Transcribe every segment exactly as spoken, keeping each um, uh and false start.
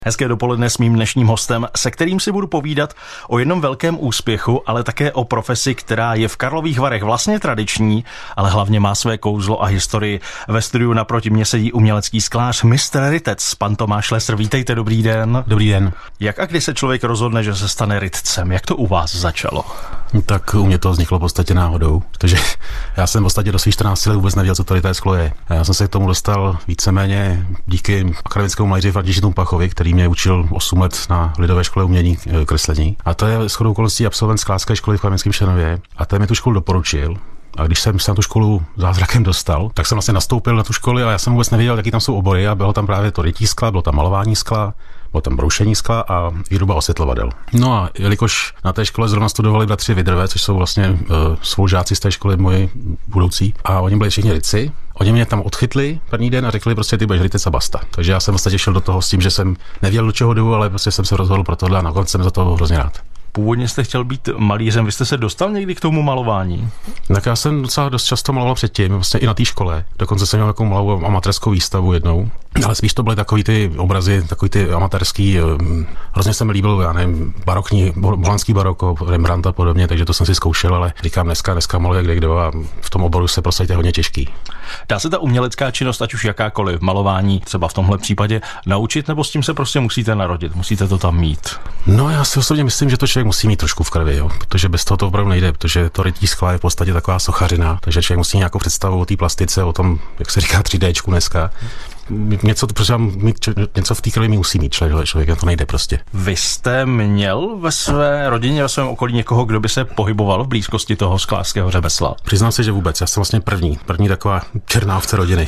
Hezké dopoledne s mým dnešním hostem, se kterým si budu povídat o jednom velkém úspěchu, ale také o profesi, která je v Karlových Varech vlastně tradiční, ale hlavně má své kouzlo a historii. Ve studiu naproti mě sedí umělecký sklář mistr Rytec, pan Tomáš Lesr. Vítejte, dobrý den. Dobrý den. Jak a kdy se člověk rozhodne, že se stane rytcem? Jak to u vás začalo? Tak u mě to vzniklo v podstatě náhodou, protože já jsem v podstatě do svých čtrnácti let vůbec nevěděl, co to ryté sklo je. Já jsem se k tomu dostal víceméně díky akademickému malíři Františku Tumpachovi, který mě učil osm let na Lidové škole umění kreslení. A to je shodou okolností absolvent sklářské školy v Kamenském Šenově. A ten mi tu školu doporučil. A když jsem se na tu školu zázrakem dostal, tak jsem vlastně nastoupil na tu školu a já jsem vůbec nevěděl, jaký tam jsou obory. A bylo tam právě to rytí skla, bylo tam malování skla, bylo tam broušení skla a výroba osvětlovadel. No a jelikož na té škole zrovna studovali bratři Vidrové, což jsou vlastně uh, spolužáci z té školy moji budoucí, a oni byli všichni rytci. Oni mě tam odchytli první den a řekli prostě, ty budeš rytec a basta. Takže já jsem vlastně šel do toho s tím, že jsem nevěděl, do čeho jdu, ale prostě jsem se rozhodl pro tohle a nakonec jsem za to hrozně rád. Původně jste chtěl být malířem, vy jste se dostal někdy k tomu malování? Tak já jsem docela dost často maloval předtím, vlastně i na té škole. Dokonce jsem měl takovou malou amatérskou výstavu jednou. Ale spíš to byly takový ty obrazy, takový ty amatérský. Hrozně se mi líbil, já nevím, barokní, holandský baroko, Rembrandt a podobně, takže to jsem si zkoušel, ale říkám dneska, dneska maluje kde kdo a v tom oboru se prostě hodně těžký. Dá se ta umělecká činnost, ať už jakákoliv, malování, třeba v tomhle případě, naučit, nebo s tím se prostě musíte narodit, musíte to tam mít? No, já si osobně myslím, že to člověk musí mít trošku v krvi, jo, protože bez toho to opravdu nejde, protože to rytí skla je v podstatě taková sochařina, takže člověk musí nějakou představu o té plastice, o tom, jak se říká tři déčku dneska. Něco, protože mít, něco v té krvi musí mít člověk, člověk, to nejde prostě. Vy jste měl ve své rodině, ve svém okolí někoho, kdo by se pohyboval v blízkosti toho sklářského řemesla? Přiznám se, že vůbec. Já jsem vlastně první. První taková černá ovce rodiny.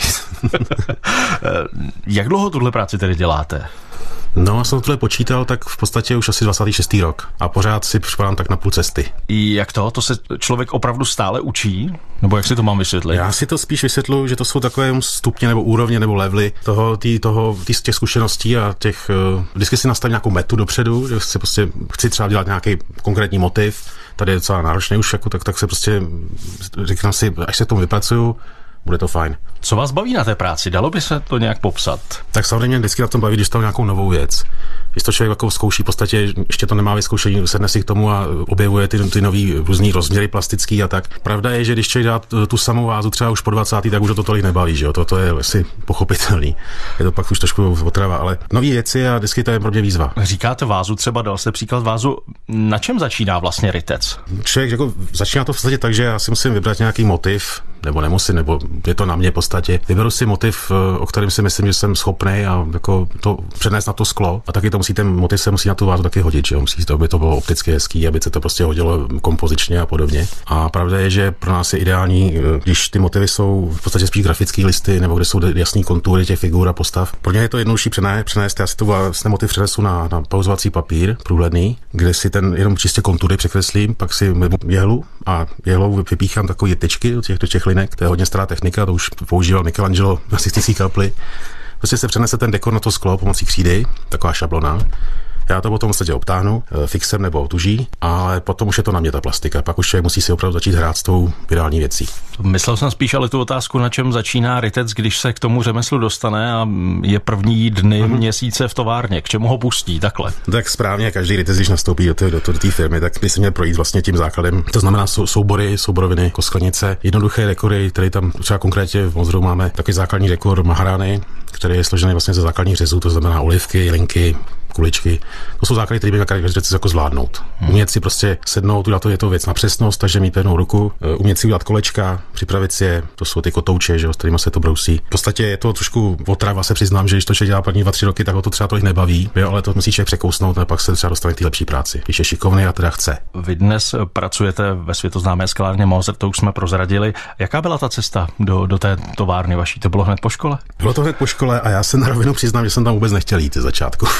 Jak dlouho tuhle práci tedy děláte? No, já jsem tohle počítal, tak v podstatě už asi dvacátý šestý rok. A pořád si připadám tak na půl cesty. Jak to? To se člověk opravdu stále učí? Nebo jak si to mám vysvětlit? Já si to spíš vysvětluji, že to jsou takové stupně nebo úrovně nebo levely toho, tý, toho, tý, těch zkušeností a těch, uh, vždycky si nastavím nějakou metu dopředu, že si prostě chci třeba dělat nějaký konkrétní motiv, tady je docela náročný už, jako, tak, tak se prostě říkám si, až se k tomu vypracuju, bude to fajn. Co vás baví na té práci? Dalo by se to nějak popsat? Tak samozřejmě vždycky na tom baví, když to nějakou novou věc. Když to člověk jako zkouší, v podstatě ještě to nemá vyzkoušení, sedne si k tomu a objevuje ty, ty nový různý rozměry plastický a tak. Pravda je, že když člověk dá tu samou vázu třeba už po dvacátý, tak už to tolik nebaví, že jo? To, to je asi pochopitelný. Je to pak už trošku otrava, ale nový věci a vždycky to je pro mě výzva. Říkáte vázu, třeba dal jste příklad vázu. Na čem začíná vlastně rytec? Člověk jako začíná to v podstatě tak, že já si musím vybrat nějaký motiv, nebo nemusím, nebo je to na mě v podstatě. Vyberu si motiv, o kterém si myslím, že jsem schopný a jako to přenést na to sklo. A taky to musí, ten motiv se musí na tu vázu taky hodit, že jo? Musí to, aby to bylo opticky hezký, aby se to prostě hodilo kompozičně a podobně. A pravda je, že pro nás je ideální, když ty motivy jsou v podstatě spíš grafické listy, nebo kde jsou jasný kontury těch figur a postav. Pro mě je to jednodušší přenést, přenést. Já si to vlastně motiv přenesu na, na pauzovací papír průhledný, kde si ten jenom čistě kontury překreslím, pak si jehlu a jehlou vypíchám takové tyčky do těch, do těch linek. To je hodně stará technika, to už používal Michelangelo na Sixtinské kapli. Prostě se přenese ten dekor na to sklo pomocí křídy, taková šablona. Já to potom v podstatě obtáhnu fixem nebo tuží, ale potom už je to na mě ta plastika. Pak už člověk musí si opravdu začít hrát s tou virální věcí. Myslel jsem spíš ale tu otázku, na čem začíná rytec, když se k tomu řemeslu dostane a je první dny, mm-hmm. měsíce v továrně. K čemu ho pustí takhle? Tak správně, každý rytec, když nastoupí do té do do firmy, tak by se měl projít vlastně tím základem. To znamená sou, soubory, souboroviny, kosklenice, jednoduché dekory, které tam třeba konkrétně v Mozru máme takový základní dekor Maharány, který je složený vlastně ze základních řezů, to znamená olivky, linky, kuličky. To jsou základy, které by každý jako zvládnout. Hmm. Umět si prostě sednout, udělat to, je to věc na přesnost, takže mít pevnou ruku, umět si udělat kolečka, připravit si je, to jsou ty kotouče, že jo, s kterými se to brousí. V podstatě je to trošku otrava, se přiznám, že když to člověk dělá první dva, tři roky, tak ho to třeba tolik nebaví, jo, ale to musí člověk překousnout a pak se třeba dostane k té lepší práci. Když je šikovný a teda chce. Vy dnes pracujete ve světoznámé sklárně Moser, to už jsme prozradili. Jaká byla ta cesta do, do té továrny vaší? To bylo hned po škole? Bylo to hned po škole a já se na rovinu přiznám, že jsem tam vůbec nechtěl jít ze začátku. Protože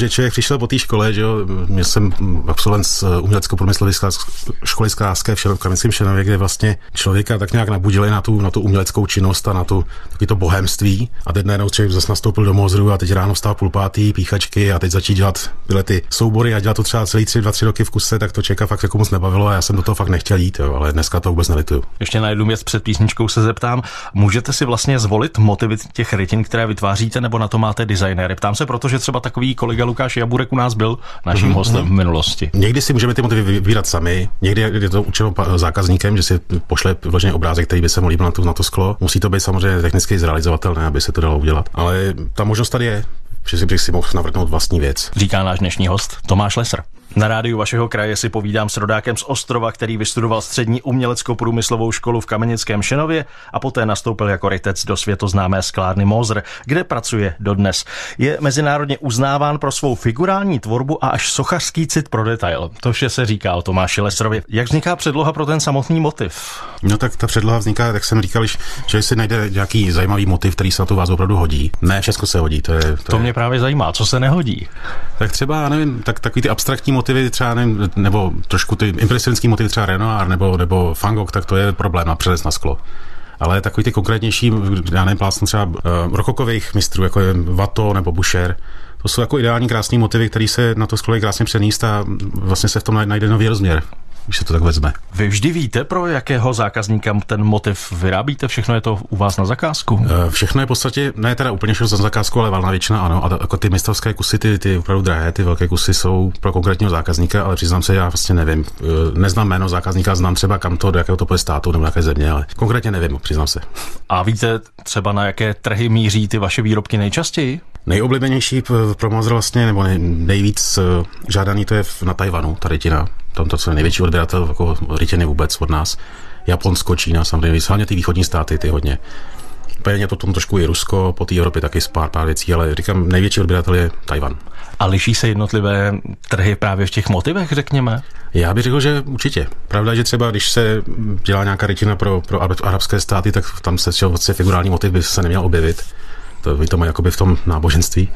že člověk přišel po té škole, že jo, já jsem absolvent z umělecko-průmyslové školy sklářské v Kamenickém Šenově, kde vlastně člověka tak nějak nabudili na tu, na tu uměleckou činnost a na tu taky to bohemství. A teď najednou člověk zase nastoupil do Mozru a teď ráno vstal půl pátý, píchačky a teď začít dělat tyhle ty soubory a dělat to třeba celý tři, dva, tři roky v kuse, tak to člověka fakt jako moc nebavilo a já jsem do toho fakt nechtěl jít, jo, ale dneska to vůbec nelituju. Ještě na jednu věc před písničkou se zeptám, můžete si vlastně zvolit motivy těch rytin, které vytváříte, nebo na to máte designéry? Ptám se, protože třeba takový kolega Lukáš Jaburek u nás byl naším mm-hmm. hostem v minulosti. Někdy si můžeme ty motivy vybírat sami, někdy je to určeno zákazníkem, že si pošle vložený obrázek, který by se mu líbil na to, na to sklo. Musí to být samozřejmě technicky zrealizovatelné, aby se to dalo udělat. Ale ta možnost tady je, že bych si mohl navrhnout vlastní věc. Říká náš dnešní host Tomáš Lesser. Na rádiu vašeho kraje si povídám s rodákem z Ostrova, který vystudoval střední umělecko-průmyslovou školu v Kamenickém Šenově a poté nastoupil jako rytec do světoznámé sklárny Moser, kde pracuje dodnes. Je mezinárodně uznáván pro svou figurální tvorbu a až sochařský cit pro detail. To vše se říká o Tomáši Lesserovi. Jak vzniká předloha pro ten samotný motiv? No tak ta předloha vzniká, jak jsem říkal, že si najde nějaký zajímavý motiv, který se na tu vázu opravdu hodí. Ne, všechno se hodí. To, je, to, to je... mě právě zajímá, co se nehodí. Tak třeba, nevím, tak takový ty abstraktní motivy třeba, nevím, nebo trošku ty impresionistický motivy třeba Renoir nebo, nebo Van Gogh, tak to je problém na přenes na sklo. Ale takový ty konkrétnější, já nevím, plásnu třeba uh, rokokových mistrů, jako je Watteau nebo Boucher, to jsou jako ideální krásné motivy, které se na to sklo krásně přenést a vlastně se v tom najde nový rozměr, když se to tak vezme. Vy vždy víte, pro jakého zákazníka ten motiv vyrábíte? Všechno je to u vás na zakázku? Všechno je v podstatě, ne teda úplně všechno na zakázku, ale valná většina ano. A jako ty mistrovské kusy, ty, ty opravdu drahé, ty velké kusy jsou pro konkrétního zákazníka, ale přiznám se, já vlastně nevím. Neznám jméno zákazníka, znám třeba kam to, do jakého to bude státu nebo jaké země, ale konkrétně nevím, přiznám se. A víte třeba, na jaké trhy míří ty vaše výrobky nejčastěji? Nejoblíbenější pro Moser vlastně, nebo nej, nejvíc žádaný to je na Tajvanu, ta rytina. Tam to, co je největší odběratel jako rytiny vůbec od nás. Japonsko, Čína, samozřejmě, hlavně ty východní státy, ty hodně. Pevně potom trošku i Rusko, po té Evropě taky pár, pár věcí, ale říkám, největší odběratel je Tajvan. A liší se jednotlivé trhy právě v těch motivech, řekněme? Já bych řekl, že určitě. Pravda je, že třeba když se dělá nějaká rytina pro, pro arabské státy, tak tam se vlastně figurální motiv by se neměl objevit. To, to mají jakoby v tom náboženství.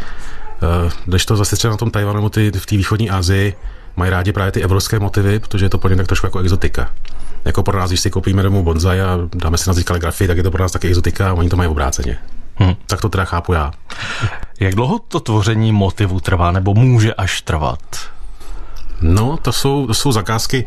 Když to zase třeba na tom Tajvanu, ty v té východní Asii mají rádi právě ty evropské motivy, protože je to pro ně tak trošku jako exotika. Jako pro nás, když si koupíme domů bonsai a dáme si na zdi kaligrafii, tak je to pro nás taky exotika a oni to mají obráceně. Hmm. Tak to teda chápu já. Jak dlouho to tvoření motivu trvá, nebo může až trvat? No, to jsou, to jsou zakázky.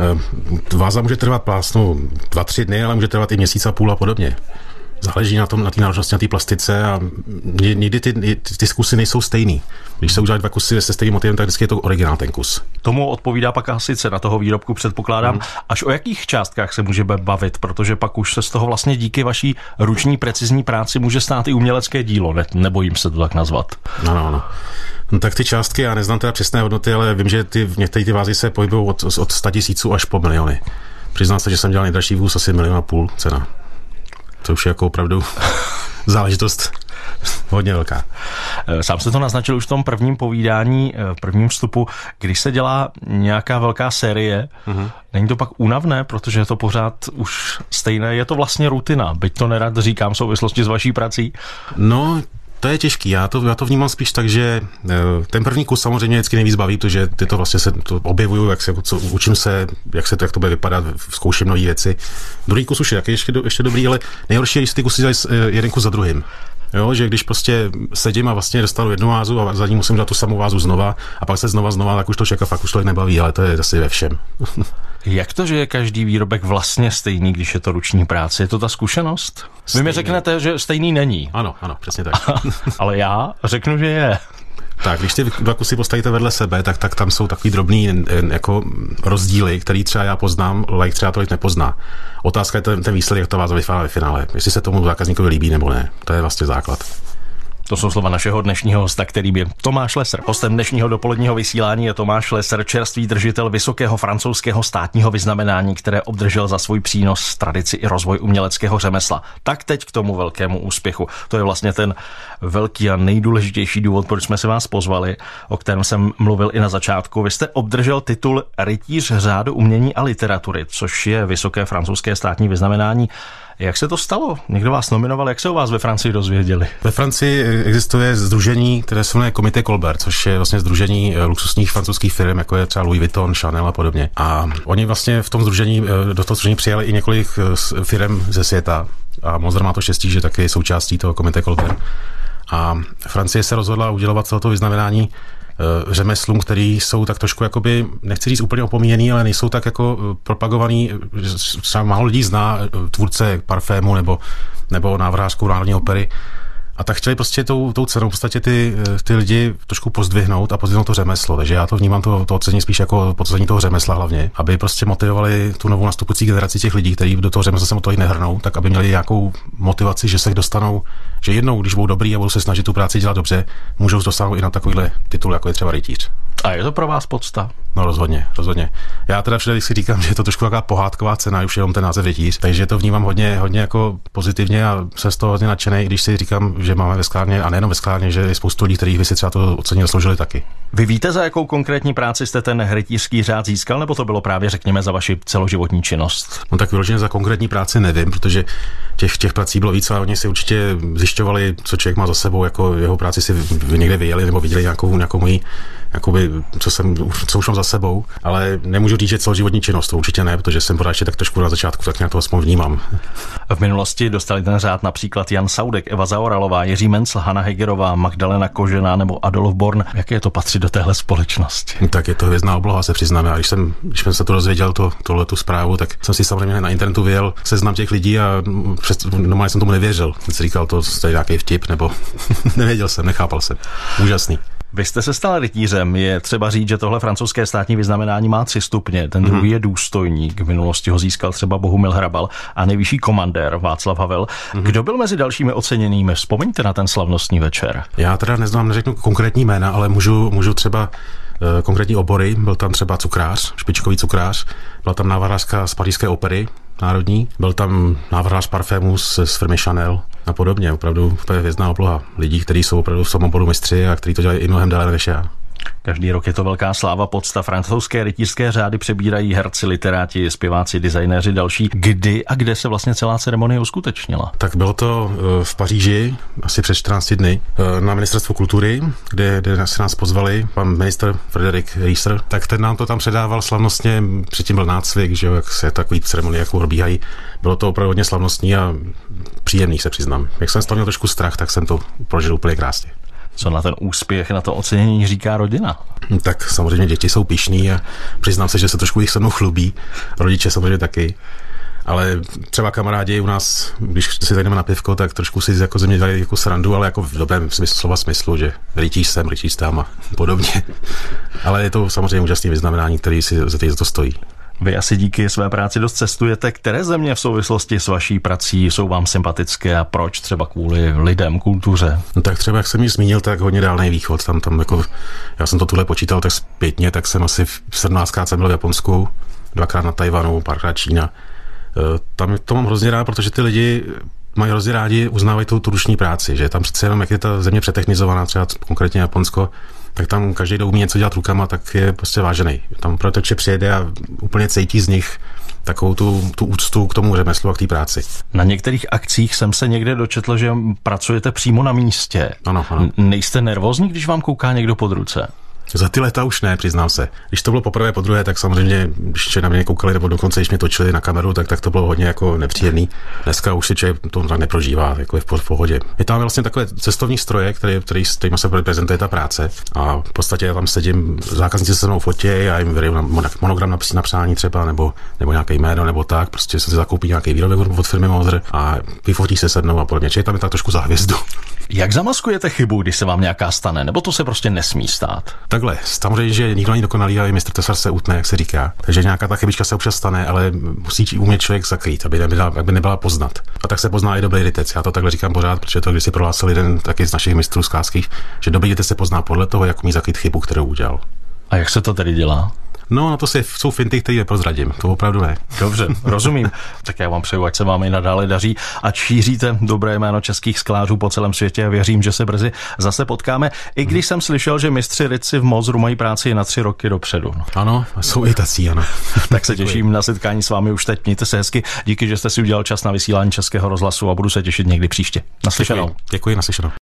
Váza může trvat plásnu dva, tři dny, ale může trvat i měsíc a půl a podobně. Záleží na tom, na té náročnosti, na té plastice a někdy ty, ty, ty kusy nejsou stejný. Když se udělají dva kusy se stejným motivem, tak vždycky je to originál ten kus. Tomu odpovídá pak asi cena toho výrobku, předpokládám. Hmm. Až o jakých částkách se můžeme bavit, protože pak už se z toho vlastně díky vaší ruční precizní práci může stát i umělecké dílo, ne, nebojím se to tak nazvat. Ano, ano. No tak ty částky, já neznám teda přesné hodnoty, ale vím, že ty, některé ty vázy se pohybují od, od sta tisíců až po miliony. Přiznám se, že jsem dělal nejdražší vůz asi milion a půl cena. To už je jako opravdu záležitost hodně velká. Sám jste to naznačil už v tom prvním povídání, v prvním vstupu, když se dělá nějaká velká série, uh-huh. Není to pak únavné, protože je to pořád už stejné, je to vlastně rutina, byť to nerad říkám v souvislosti s vaší prací. No, to je těžký, já to, já to vnímám spíš tak, že ten první kus samozřejmě vždycky nejvíc baví, protože ty to vlastně se to objevuju, jak se, co, učím se, jak se to, jak to bude vypadat, zkouším nové věci. Druhý kus už je taky ještě, ještě dobrý, ale nejhorší je, když ty kusy dělají jeden kus za druhým. Jo, že když prostě sedím a vlastně dostanu jednu vázu a za ní musím dát tu samou vázu znova a pak se znova znova, tak už to čeká, fakt už to nebaví, ale to je zase ve všem. Jak to, že je každý výrobek vlastně stejný, když je to ruční práce? Je to ta zkušenost? Stejný. Vy mi řeknete, že stejný není. Ano, ano, přesně tak. Ale já řeknu, že je. Tak, když ty dva kusy postavíte vedle sebe, tak, tak tam jsou takový drobný jako rozdíly, který třeba já poznám, like třeba tolik nepozná. Otázka je ten, ten výsledek, jak to váza vypadá ve finále. Jestli se tomu zákazníkovi líbí nebo ne. To je vlastně základ. To jsou slova našeho dnešního hosta, kterým je Tomáš Lesser. Hostem dnešního dopoledního vysílání je Tomáš Lesser, čerstvý držitel vysokého francouzského státního vyznamenání, které obdržel za svůj přínos, tradici i rozvoj uměleckého řemesla. Tak teď k tomu velkému úspěchu. To je vlastně ten velký a nejdůležitější důvod, proč jsme se vás pozvali, o kterém jsem mluvil i na začátku. Vy jste obdržel titul Rytíř řádu umění a literatury, což je vysoké francouzské státní vyznamenání. Jak se to stalo? Někdo vás nominoval, jak se o vás ve Francii dozvěděli? Ve Francii existuje sdružení, které se jmenuje Comité Colbert, což je vlastně sdružení luxusních francouzských firm, jako je třeba Louis Vuitton, Chanel a podobně. A oni vlastně v tom sdružení, do toho sdružení přijali i několik firm ze světa. A Monster má to štěstí, že taky je součástí toho Comité Colbert. A Francie se rozhodla udělovat toto vyznamenání řemeslům, který jsou tak trošku jakoby, nechci říct úplně opomíjený, ale nejsou tak jako propagovaný, třeba málo lidí zná tvůrce parfému nebo, nebo návrhářku Národní opery. A tak chtěli prostě tou, tou cenou v podstatě ty, ty lidi trošku pozdvihnout a pozdvihnout to řemeslo. Takže já to vnímám to, to ocení spíš jako podcenění toho řemesla hlavně, aby prostě motivovali tu novou nastupující generaci těch lidí, kteří do toho řemesla se motoví nehrnou, tak aby měli nějakou motivaci, že se dostanou, že jednou, když budou dobrý a budou se snažit tu práci dělat dobře, můžou dosáhnout i na takovýhle titul, jako je třeba rytíř. A je to pro vás podsta? No rozhodně, rozhodně. Já teda všude si říkám, že je to trošku taková pohádková cena, už jenom ten název rytíř, takže to vnímám hodně, hodně jako pozitivně a jsem z toho hodně nadšený, když si říkám, že máme ve sklárně, a nejenom ve sklárně, že je spoustu lidí, kteří by si třeba to oceně zasloužili taky. Vy víte, za jakou konkrétní práci jste ten rytířský řád získal, nebo to bylo právě, řekněme, za vaši celoživotní činnost? No tak vyloženě za konkrétní práci nevím, protože těch, těch prací bylo víc a oni si určitě zjišťovali, co člověk má za sebou, jako jeho práci si někde vyjeli nebo viděli nějakou, nějakou moji, jakoby, co jsem, co už mám za sebou, ale nemůžu říct, že celoživotní činnost, to určitě ne, protože jsem pořád ještě tak trošku na začátku, tak nějak to aspoň vnímám. V minulosti dostali ten řád například Jan Saudek, Eva Zaoralová, Jiří Mencl, Hana Hegerová, Magdalena Kožená nebo Adolf Born. Jak je to patří do téhle společnosti? Tak je to hvězdná obloha, se přiznáme. A když jsem, když jsem se to dozvěděl, to, tohle tu zprávu, tak jsem si samozřejmě na internetu vyjel seznam těch lidí a přes, normálně jsem tomu nevěřil. Jsem si říkal, to je nějaký vtip, nebo nevěděl jsem, nechápal jsem. Úžasný. Vy jste se stal rytířem, je třeba říct, že tohle francouzské státní vyznamenání má tři stupně, ten druhý mm. je důstojník, v minulosti ho získal třeba Bohumil Hrabal a nejvyšší komandér Václav Havel. Mm. Kdo byl mezi dalšími oceněnými? Vzpomeňte na ten slavnostní večer. Já teda neznám, neřeknu konkrétní jména, ale můžu, můžu třeba uh, konkrétní obory, byl tam třeba cukrář, špičkový cukrář, byla tam návrhářka z pařížské opery národní, byl tam návrhář parfémů z, z firmy Chanel a podobně, opravdu hvězdná obloha lidí, kteří jsou opravdu v tom oboru mistři a kteří to dělají i mnohem déle než já. Každý rok je to velká sláva, podsta. Francouzské rytířské řády přebírají herci, literáti, zpěváci, designéři, další. Kdy a kde se vlastně celá ceremonie uskutečnila? Tak bylo to v Paříži asi před čtrnácti dny na Ministerstvu kultury, kde, kde se nás pozvali pan ministr Frederik Reiser, tak ten nám to tam předával slavnostně, předtím byl nácvik, že jo, jak se takový ceremonie jako probíhají. Bylo to opravdu hodně slavnostní a příjemný, se přiznám. Jak jsem z toho měl trošku strach, tak jsem to prožil úplně krásně. Co na ten úspěch, na to ocenění říká rodina? Tak samozřejmě děti jsou pyšní a přiznám se, že se trošku jich se mnou chlubí. Rodiče samozřejmě taky. Ale třeba kamarádi u nás, když si zajdeme na pivko, tak trošku si jako ze mě dělají jako srandu, ale jako v dobrém smyslu, slova smyslu, že rytíř sem, rytíř tam a podobně. Ale je to samozřejmě úžasné vyznamenání, který si za to stojí. Vy asi díky své práci dost cestujete. Které země v souvislosti s vaší prací jsou vám sympatické a proč? Třeba kvůli lidem, kultuře? No tak třeba, jak jsem ji zmínil, tak hodně Dálný východ. Tam, tam jako, já jsem to tuhle počítal tak zpětně, tak jsem asi sedmnáctkrát jsem byl v Japonsku, dvakrát na Tajvanu, párkrát Čína. Tam to mám hrozně rád, protože ty lidi mají hrozně rádi, uznávají tu, tu ruční práci, že tam přece jenom, jak je ta země přetechnizovaná, třeba konkrétně Japonsko, tak tam každý, kdo umí něco dělat rukama, tak je prostě vážený. Tam proto přijede a úplně cítí z nich takovou tu, tu úctu k tomu řemeslu a k té práci. Na některých akcích jsem se někde dočetl, že pracujete přímo na místě. Ano, ano. Nejste nervózní, když vám kouká někdo pod ruce? Za ty leta už ne, přiznám se. Když to bylo poprvé, po druhé, tak samozřejmě, když na mě koukali, nebo dokonce, když mě točili na kameru, tak, tak to bylo hodně jako nepříjemný. Dneska už si člověk to tak neprožívá, jako je v pohodě. Je tam vlastně takové cestovní stroje, který, který, kterýma se prezentuje ta práce. A v podstatě já tam sedím, zákazníci se se mnou fotí, já jim vyjdu monogram na přání třeba, nebo, nebo nějaké jméno, nebo tak. Prostě se zakoupí nějaký výrobek od firmy Moser a vyfotí se se mnou a podobně. Čili tam je tak trošku za hvězdu. Jak zamaskujete chybu, když se vám nějaká stane, nebo to se prostě nesmí stát? Takhle, samozřejmě, že nikdo není dokonalý, ale mistr Tesar se utne, jak se říká. Takže nějaká ta chybička se občas stane, ale musí umět člověk zakrýt, aby nebyla, aby nebyla poznat. A tak se pozná i dobrý rytec. Já to takhle říkám pořád, protože to když si prohlásil jeden taky z našich mistrů sklářských, že dobrý rytec se pozná podle toho, jak umí zakrýt chybu, kterou udělal. A jak se to tedy dělá? No, na to se, jsou finty, které neprozradím. To opravdu ne. Dobře, rozumím. Tak já vám přeju, ať se vám i nadále daří a šíříte dobré jméno českých sklářů po celém světě a věřím, že se brzy zase potkáme. I když jsem slyšel, že mistři Ritzi v Mozru mají práci na tři roky dopředu. Ano, jsou i tací, ano. Tak se těším na setkání s vámi už teď. Mějte se hezky. Díky, že jste si udělal čas na vysílání Českého rozhlasu a budu se těšit někdy příště. Naslyšenou. Děkuji, Děkuji naslyšenou.